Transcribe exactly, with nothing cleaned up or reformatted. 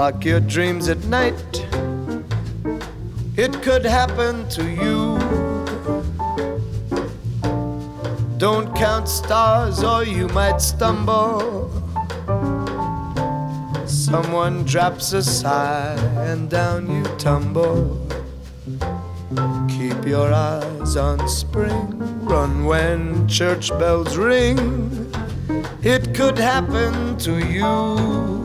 block your dreams at night. It could happen to you. Don't count stars or you might stumble. Someone drops a sigh and down you tumble. Keep your eyes on spring. Run when church bells ring. It could happen to you.